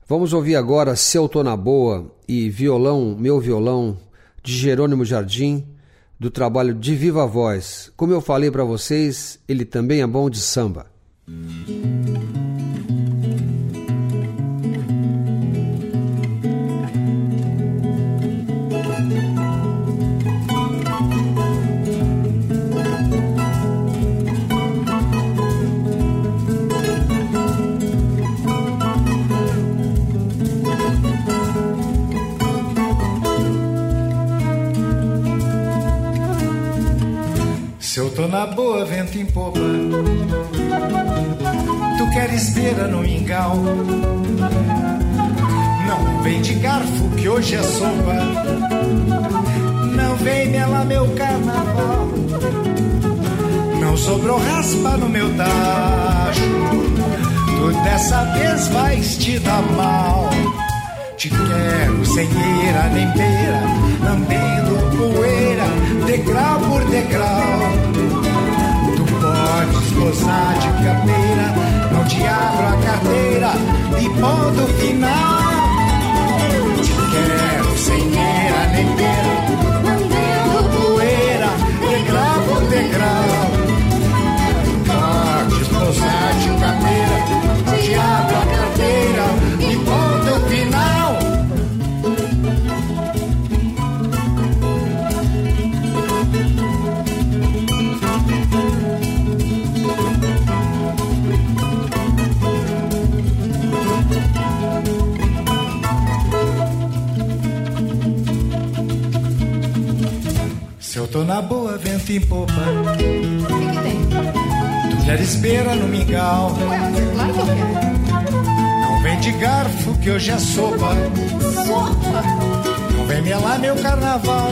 Vamos ouvir agora Se Eu Tô Na Boa e Violão, Meu Violão, de Jerônimo Jardim, do trabalho de Viva Voz. Como eu falei para vocês, ele também é bom de samba. Se eu tô na boa, vento em popa, tu queres beira no mingau. Não vem de garfo que hoje é sopa, não vem melar meu carnaval. Não sobrou raspa no meu tacho, tu dessa vez vais te dar mal. Te quero sem eira nem beira, lambendo poeira, degrau por degrau. Tu podes gozar de campeira, não te abro a carteira e ponto final. Te quero sem eira nem beira, lambendo poeira, degrau por degrau. Tu podes gozar de campeira, não te abro a carteira e ponto final. Se eu tô na boa, vento em popa. O que tem? Tu queres beira no mingau. Ué, claro que eu quero. Não vem de garfo que hoje é sopa. Sopa? Não vem melar meu carnaval.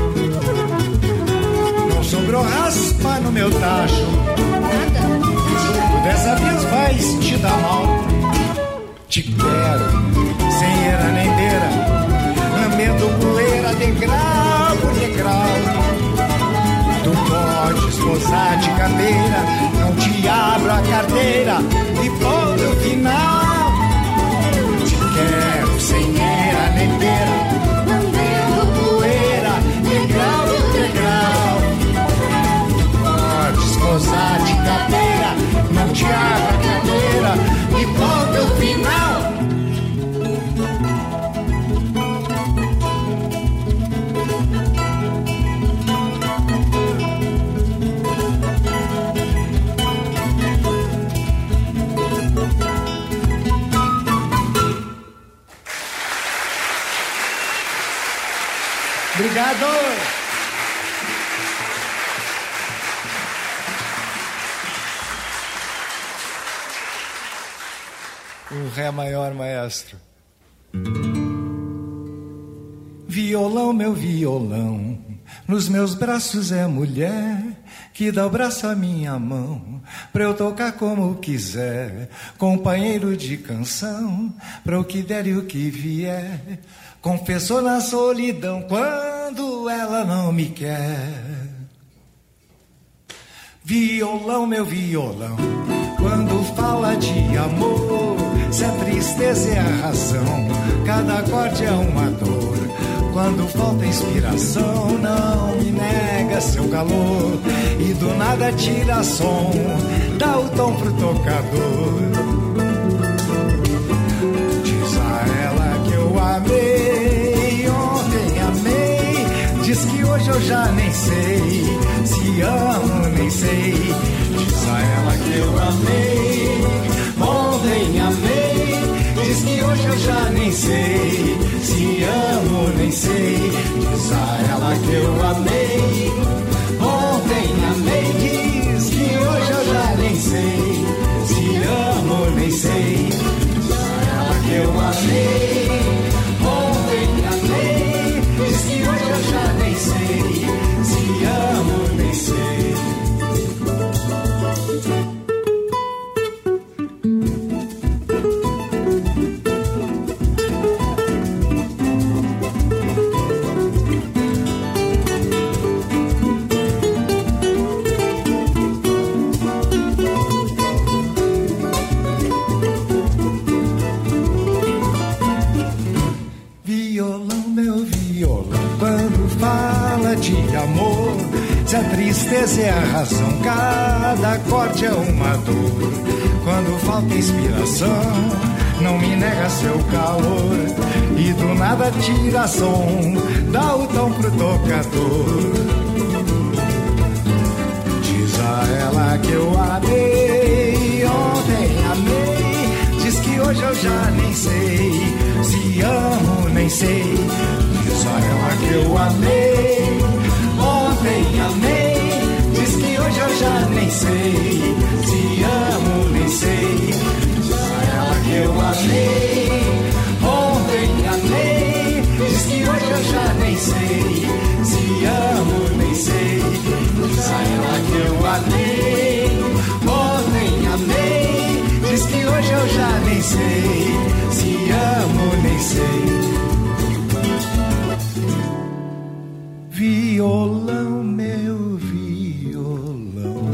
Não sobrou raspa no meu tacho. Nada. Tu dessa vez vais te dar mal. Te quero sem eira nem beira, lambendo poeira degrau por degrau. Tu podes gozar de cadeira, não te abro a carteira e ponto final. Te quero sem eira nem beira, lambendo poeira degrau por degrau. Tu podes gozar de cadeira, não te abro a carteira e ponto final. Obrigado! O Ré maior, maestro. Violão, meu violão, nos meus braços é mulher que dá o braço à minha mão pra eu tocar como quiser, companheiro de canção, pra o que der e o que vier. Confessou na solidão quando ela não me quer. Violão, meu violão, quando fala de amor, se a tristeza é a razão, cada acorde é uma dor. Quando falta inspiração, não me nega seu calor, e do nada tira som, dá o tom pro tocador. Diz a ela que eu amei, ontem amei, diz que hoje eu já nem sei, se amo nem sei. Diz a ela que eu amei, ontem amei, diz que hoje eu já nem sei, se amo nem sei. Diz a ela que eu amei, ontem amei, diz que hoje eu já nem sei, se amo nem sei. Diz a ela que eu amei, ontem amei, diz que hoje eu já nem sei, se amo nem sei. tristeza é a razão, cada acorde é uma dor. Quando falta inspiração, não me nega seu calor. E do nada tira som, dá o tom pro tocador. Diz a ela que eu amei, ontem amei. Diz que hoje eu já nem sei, se amo nem sei. Diz a ela que eu amei, ontem amei. Diz que hoje eu já nem sei, se amo nem sei. Diz a ela que eu amei, ontem amei. Diz que hoje eu já nem sei, se amo nem sei. Diz a ela que eu amei, ontem amei. Diz que hoje eu já nem sei, se amo nem sei. Violão, meu violão.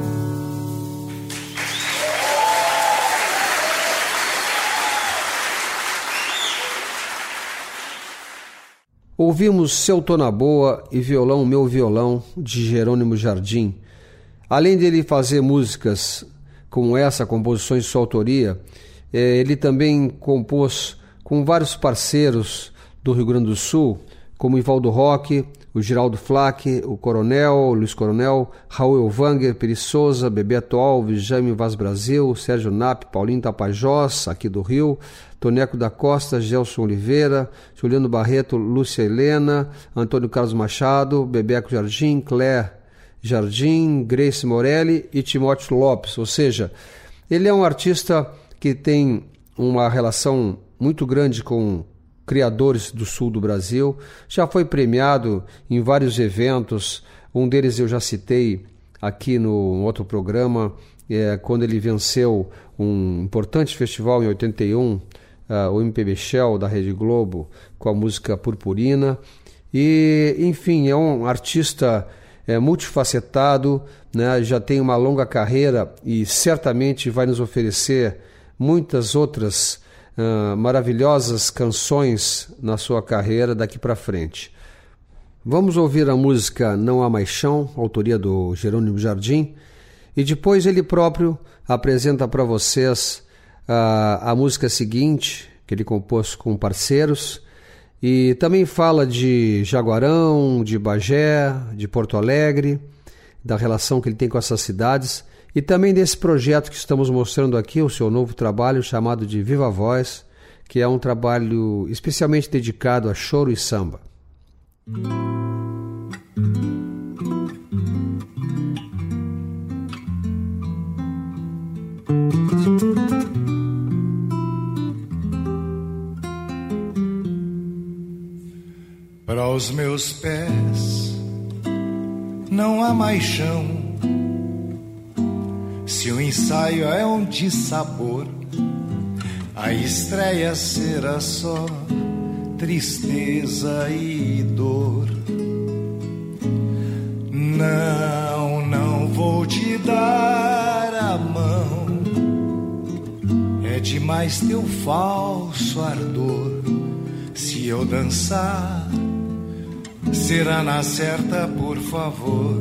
Ouvimos Seu Tô na Boa e Violão, Meu Violão, de Jerônimo Jardim. Além de ele fazer músicas como essa, composições de sua autoria, ele também compôs com vários parceiros do Rio Grande do Sul, como Ivaldo Roque, o Geraldo Flack, o Coronel, o Luiz Coronel, Raul Elvanger, Peri Souza, Bebeto Alves, Jaime Vaz Brasil, Sérgio Nap, Paulinho Tapajós, aqui do Rio, Toneco da Costa, Gelson Oliveira, Juliano Barreto, Lúcia Helena, Antônio Carlos Machado, Bebeco Jardim, Claire Jardim, Grace Morelli e Timóteo Lopes. Ou seja, ele é um artista que tem uma relação muito grande com criadores do sul do Brasil, já foi premiado em vários eventos, um deles eu já citei aqui no outro programa, quando ele venceu um importante festival em 81, o MPB Shell da Rede Globo, com a música Purpurina, e enfim, é um artista multifacetado, né? Já tem uma longa carreira e certamente vai nos oferecer muitas outras maravilhosas canções na sua carreira daqui para frente. Vamos ouvir a música Não Há Mais Chão, autoria do Jerônimo Jardim, e depois ele próprio apresenta para vocês a música seguinte, que ele compôs com parceiros, e também fala de Jaguarão, de Bagé, de Porto Alegre, da relação que ele tem com essas cidades, e também desse projeto que estamos mostrando aqui, o seu novo trabalho chamado de Viva Voz, que é um trabalho especialmente dedicado a choro e samba. Para os meus pés não há mais chão. Se o ensaio é um dissabor, a estreia será só tristeza e dor. Não vou te dar a mão, é demais teu falso ardor. Se eu dançar, será na certa, por favor.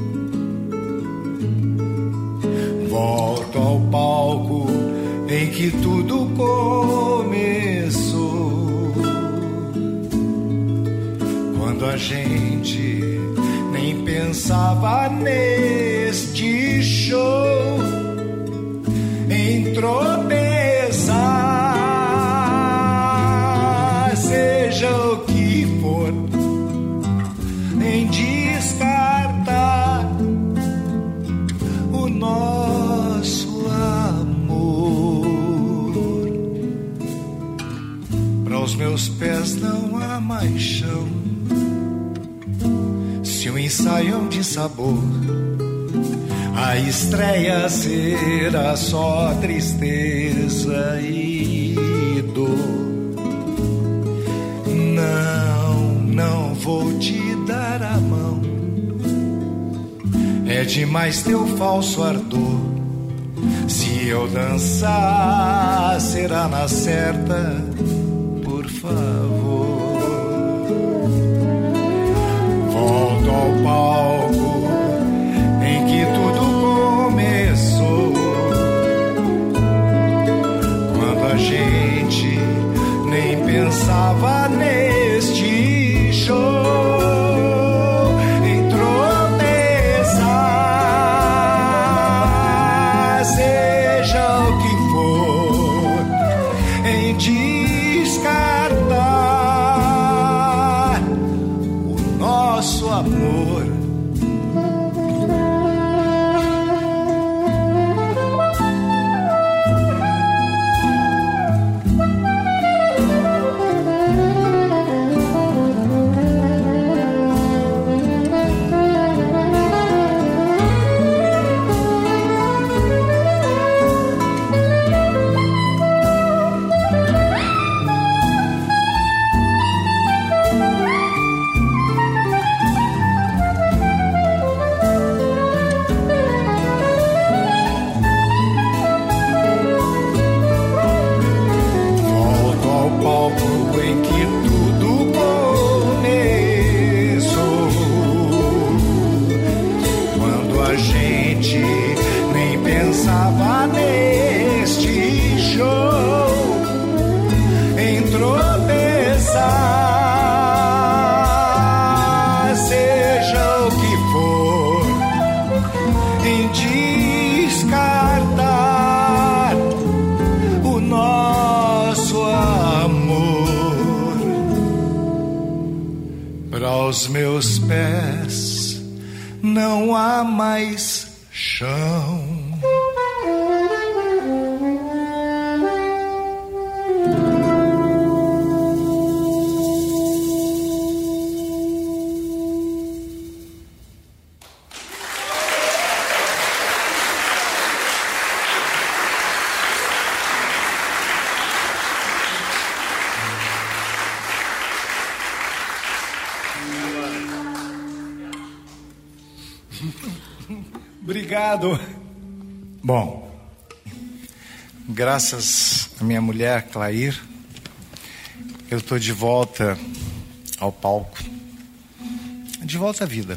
Volto ao palco em que tudo começou, quando a gente nem pensava neste show, em tropeçar, seja o que for, em descartar o nosso amor. Para os meus pés não há mais chão. Se o ensaio é um dissabor, a estreia será só tristeza e dor. Não vou te dar a mão, é demais teu falso ardor. Se eu dançar, será na certa, por favor. Volto ao palco gente nem pensava neste show em tropeçar, seja o que for, em descartar o nosso amor. Para os meus pés não há mais chão. Obrigado. Bom, graças à minha mulher, Clair, eu estou de volta ao palco, de volta à vida.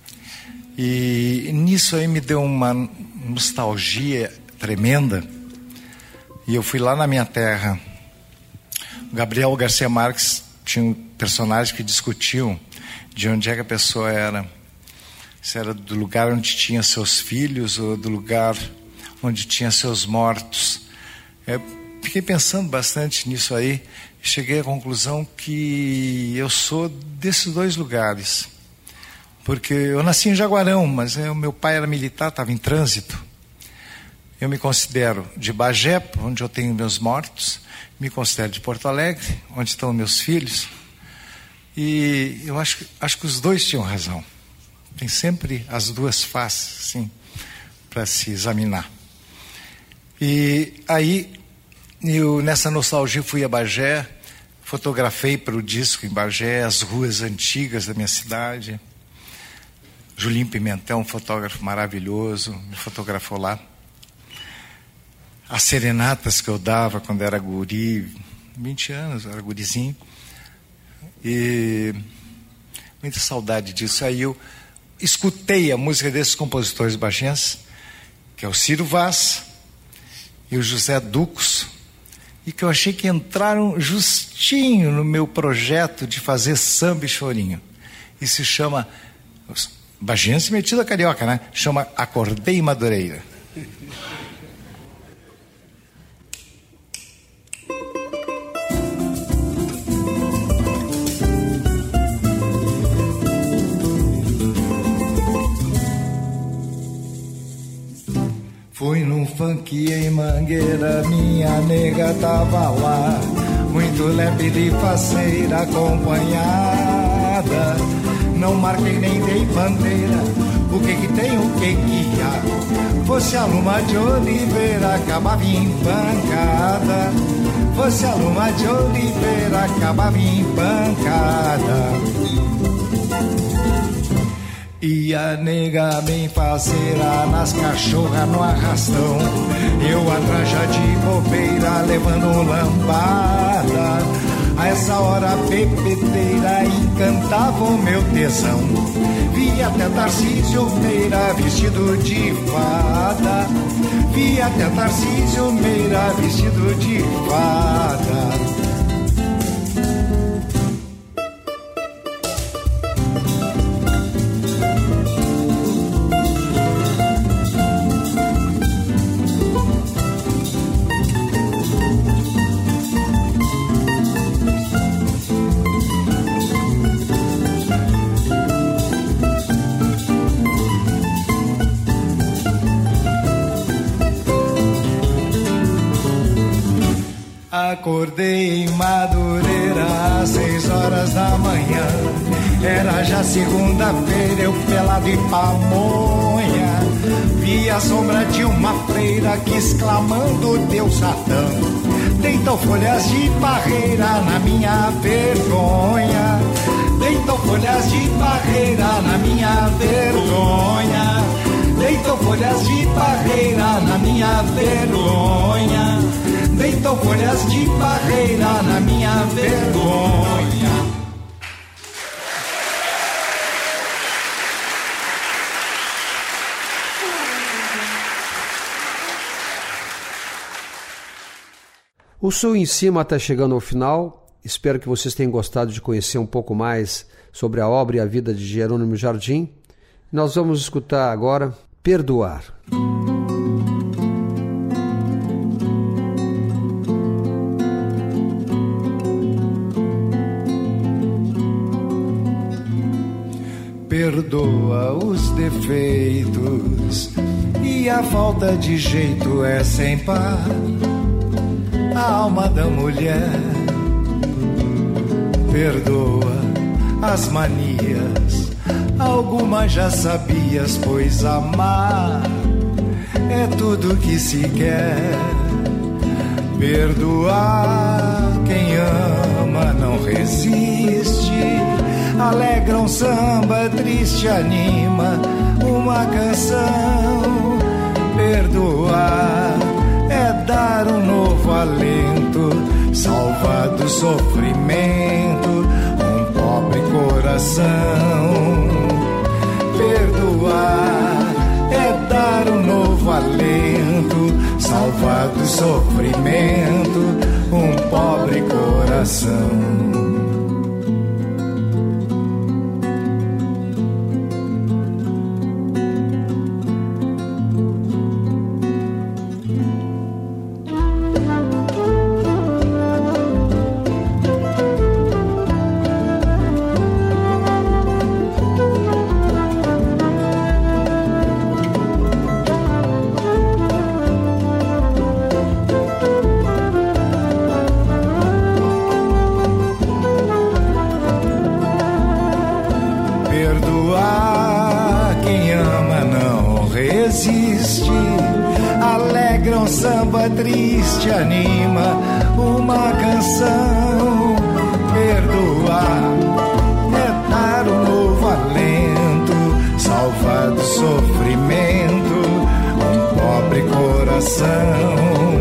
E nisso aí me deu uma nostalgia tremenda. E eu fui lá na minha terra. O Gabriel Garcia Marques tinha personagens que discutiam de onde é que a pessoa era. Se era do lugar onde tinha seus filhos ou do lugar onde tinha seus mortos. Eu fiquei pensando bastante nisso aí e cheguei à conclusão que eu sou desses dois lugares. Porque eu nasci em Jaguarão, mas o meu pai era militar, estava em trânsito. Eu me considero de Bagé, onde eu tenho meus mortos. Me considero de Porto Alegre, onde estão meus filhos. E eu acho que os dois tinham razão. Tem sempre as duas faces, sim, para se examinar. E aí, eu nessa nostalgia fui a Bagé, fotografei para o disco em Bagé, as ruas antigas da minha cidade. Julinho Pimentel, um fotógrafo maravilhoso, me fotografou lá. As serenatas que eu dava quando era guri, 20 anos, eu era gurizinho. E muita saudade disso. Aí eu escutei a música desses compositores bagenses, que é o Ciro Vaz e o José Ducos, e que eu achei que entraram justinho no meu projeto de fazer samba e chorinho. E se chama, bagense metido a carioca, né? Chama Acordei Madureira. Fui num funk em Mangueira, minha nega tava lá, muito leve e faceira, acompanhada. Não marquei nem dei bandeira, o que que tem, o que que há? Fosse a Luma de Oliveira, acabava em pancada. Fosse a Luma de Oliveira, acabava em pancada. E a nega bem faceira nas cachorras no arrastão, eu atrás já de bobeira levando lambada. A essa hora a bebedeira encantava o meu tesão. Vi até Tarcísio Meira vestido de fada. Vi até Tarcísio Meira vestido de fada. Acordei em Madureira às 6 horas da manhã. Era já segunda-feira, eu pelado e pamonha. Vi a sombra de uma freira que exclamando Deus Satã. Deitou folhas de parreira na minha vergonha. Deitou folhas de parreira na minha vergonha. Deitou folhas de parreira na minha vergonha. Deitou folhas de parreira na minha vergonha. O Sul em Cima está chegando ao final. Espero que vocês tenham gostado de conhecer um pouco mais sobre a obra e a vida de Jerônimo Jardim. Nós vamos escutar agora Perdoar. Perdoa os defeitos e a falta de jeito é sem par. A alma da mulher perdoa as manias, algumas já sabias, pois amar é tudo que se quer. Perdoar quem ama não resiste. Alegra um samba, triste anima uma canção. Perdoar é dar um novo alento, salvar do sofrimento um pobre coração. Perdoar é dar um novo alento, salvar do sofrimento um pobre coração. Triste anima uma canção. Perdoar é dar um novo alento, salvar do sofrimento um pobre coração.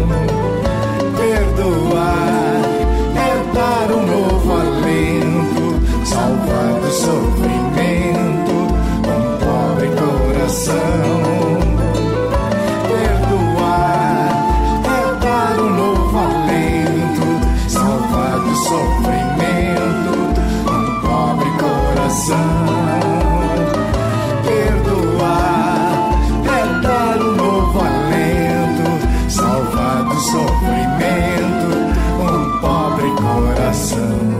Perdoar é dar um novo alento, salvar do sofrimento um pobre coração. Sofrimento, um pobre coração. Perdoar é dar um novo alento, salvar do sofrimento, um pobre coração.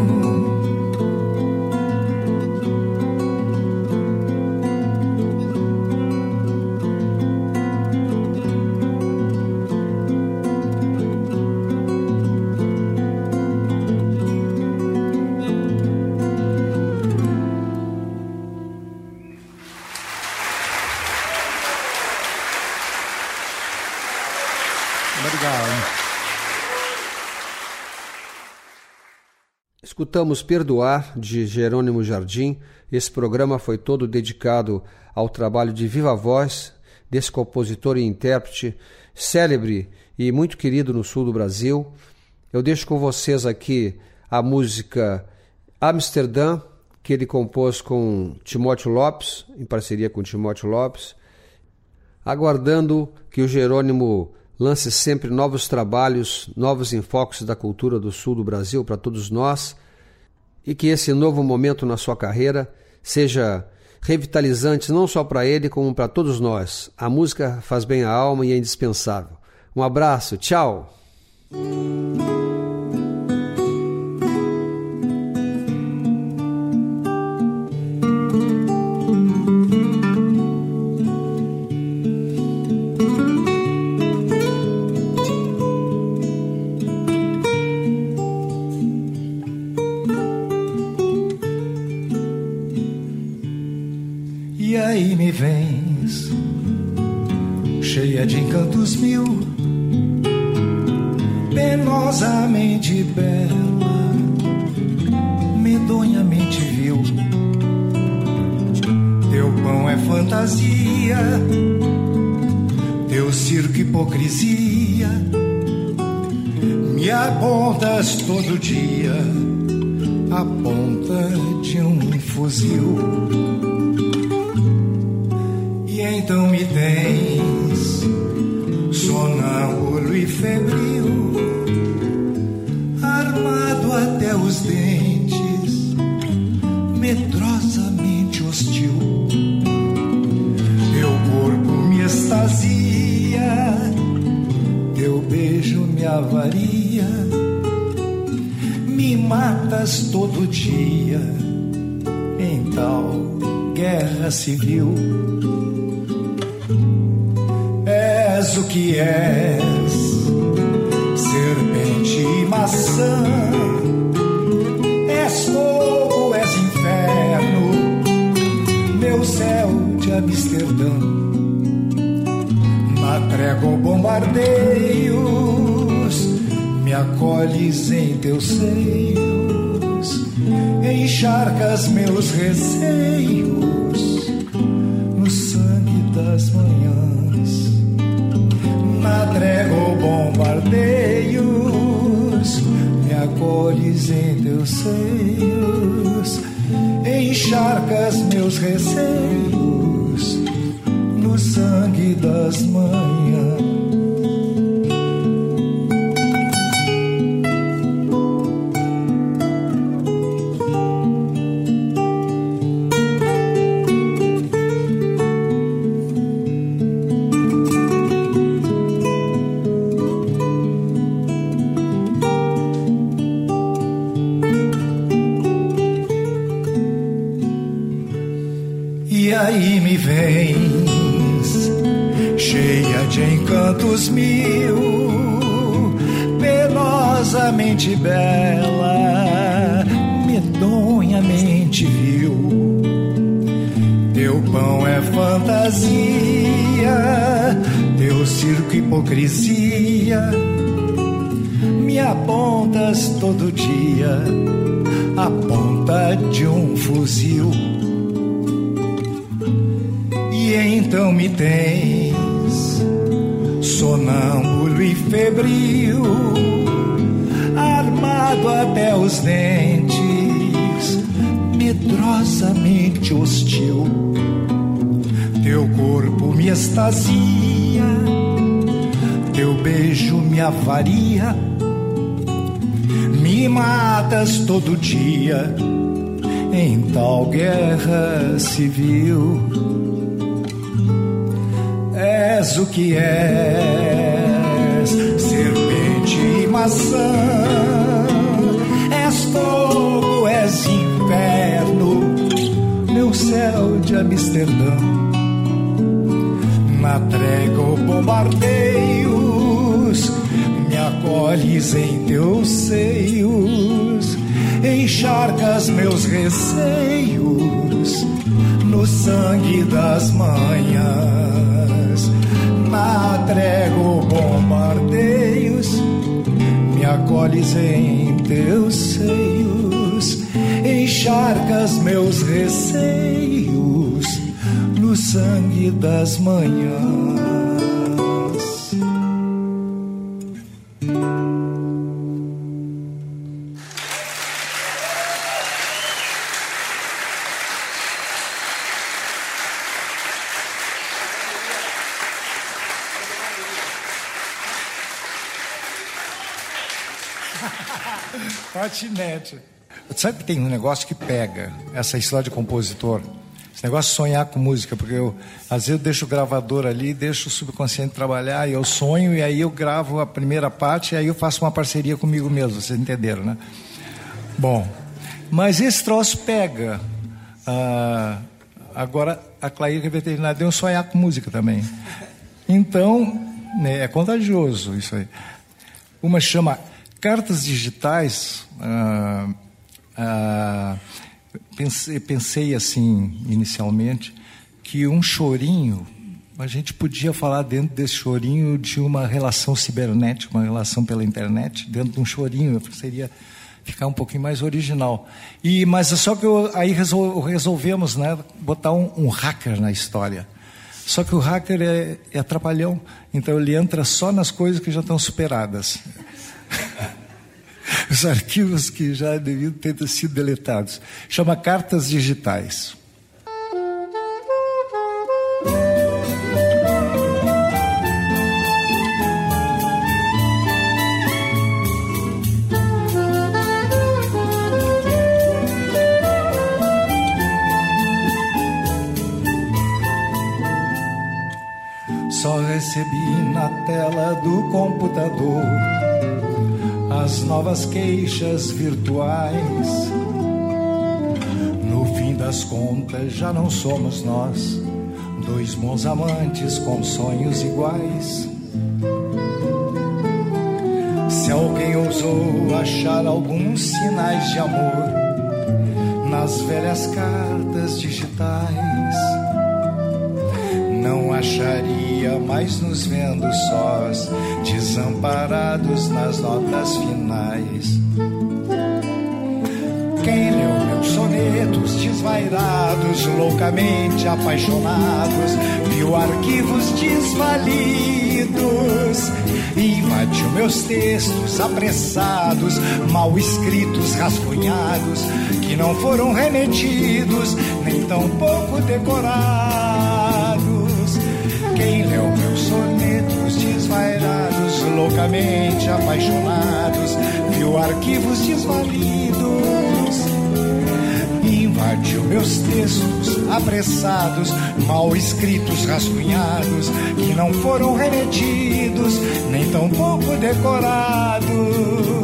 Escutamos Perdoar, de Jerônimo Jardim. Esse programa foi todo dedicado ao trabalho de viva voz desse compositor e intérprete célebre e muito querido no sul do Brasil. Eu deixo com vocês aqui a música Amsterdã, que ele compôs com Timóteo Lopes, em parceria com Timóteo Lopes, aguardando que o Jerônimo lance sempre novos trabalhos, novos enfoques da cultura do sul do Brasil para todos nós, e que esse novo momento na sua carreira seja revitalizante não só para ele, como para todos nós. A música faz bem à alma e é indispensável. Um abraço, tchau! E aí me vens, cheia de encantos mil, penosamente bela, medonhamente vil. Teu pão é fantasia, teu circo hipocrisia. Me apontas todo dia a ponta de um fuzil. E então me tens sonâmbulo e febril, teu beijo me avaria, me matas todo dia em tal guerra civil. És o que és, serpente e maçã, és fogo, és inferno, meu céu de Amsterdã. Na trégua ou bombardeios, me acolhes em teus seios, encharcas meus receios no sangue das manhãs. Na trégua ou bombardeios, me acolhes em teus seios, encharcas meus receios no sangue das manhãs. E aí me vens, cheia de encantos mil, penosamente bela, medonhamente vil. Teu pão é fantasia, teu circo hipocrisia, me apontas todo dia a ponta de um fuzil. E então me tens, sonâmbulo e febril, armado até os dentes, medrosamente hostil. Teu corpo me extasia, teu beijo me avaria, me matas todo dia em tal guerra civil. És o que és, serpente e maçã, és fogo, és inferno, meu céu de Amsterdã. Na trégua ou bombardeios, me acolhes em teus seios, encharcas meus receios no sangue das manhãs. Na trégua ou bombardeios, me acolhes em teus seios, encharcas meus receios no sangue das manhãs. Patinete. Sabe que tem um negócio que pega essa história de compositor? Esse negócio de sonhar com música, porque às vezes eu deixo o gravador ali, deixo o subconsciente trabalhar, e eu sonho, e aí eu gravo a primeira parte, e aí eu faço uma parceria comigo mesmo, vocês entenderam, né? Bom, mas esse troço pega. Agora, a Clair Veterinária deu um sonhar com música também. Então, né, é contagioso isso aí. Uma chama Cartas Digitais. Pensei assim, inicialmente, que um chorinho, a gente podia falar dentro desse chorinho de uma relação cibernética, uma relação pela internet, dentro de um chorinho, seria ficar um pouquinho mais original. Mas só que aí resolvemos, né, botar um hacker na história. Só que o hacker é trapalhão, então ele entra só nas coisas que já estão superadas. Os arquivos que já deviam ter sido deletados. Chama Cartas Digitais. recebi na tela do computador as novas queixas virtuais. No fim das contas já não somos nós, dois bons amantes com sonhos iguais. Se alguém ousou achar alguns sinais de amor nas velhas cartas digitais, não acharia mais nos vendo sós, desamparados nas notas finais. Quem leu meus sonetos desvairados, loucamente apaixonados, viu arquivos desvalidos, invadiu meus textos apressados, mal escritos, rascunhados, que não foram remetidos, nem tão pouco decorados. Quem leu meus sonetos desvairados, loucamente apaixonados, viu arquivos desvalidos, invadiu meus textos apressados, mal escritos, rascunhados, que não foram remetidos, nem tão pouco decorados.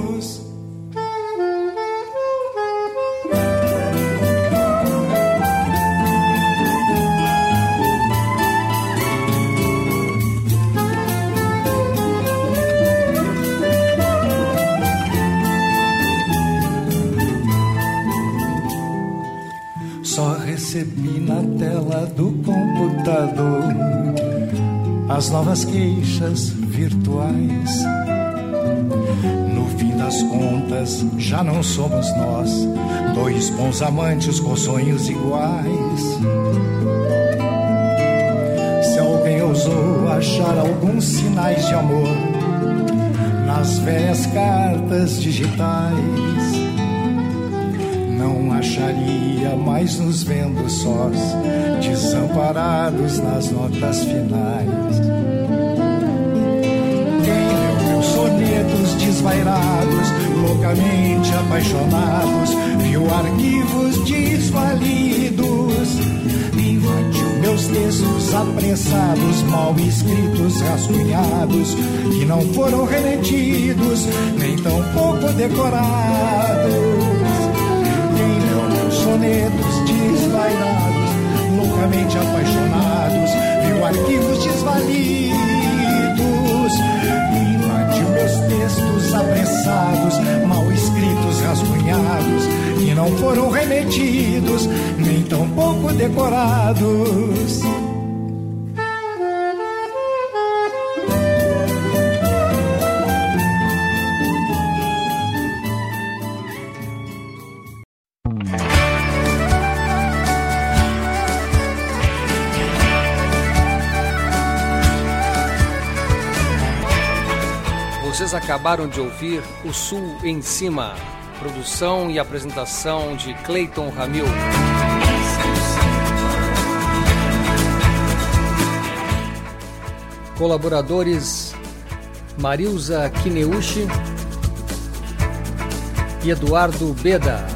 Recebi na tela do computador as novas queixas virtuais. No fim das contas já não somos nós, dois bons amantes com sonhos iguais. Se alguém ousou achar alguns sinais de amor nas velhas cartas digitais, não acharia mais nos vendo sós, desamparados nas notas finais. Quem leu meus sonetos desvairados, loucamente apaixonados, viu arquivos desvalidos, invadiu meus textos apressados, mal escritos, rascunhados, que não foram remetidos, nem tão pouco decorados. Sonetos desvairados, loucamente apaixonados, viu arquivos desvalidos, invadiu meus textos apressados, mal escritos, rascunhados, que não foram remetidos, nem tão pouco decorados. Vocês acabaram de ouvir O Sul em Cima, produção e apresentação de Cleiton Ramil. Colaboradores Marilza Kineuchi e Eduardo Beda.